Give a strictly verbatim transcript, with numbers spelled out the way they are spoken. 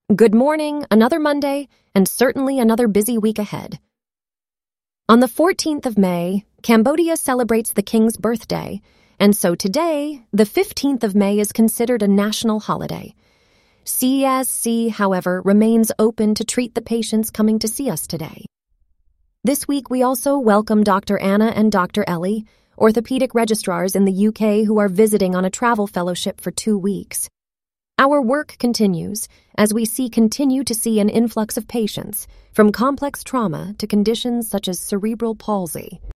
Good morning, another Monday, and certainly another busy week ahead. On the fourteenth of May, Cambodia celebrates the king's birthday, and so today, the fifteenth of May, is considered a national holiday. C S C, however, remains open to treat the patients coming to see us today. This week, we also welcome Doctor Anna and Doctor Ellie, orthopedic registrars in the U K who are visiting on a travel fellowship for two weeks. Our work continues as we see continue to see an influx of patients, from complex trauma to conditions such as cerebral palsy.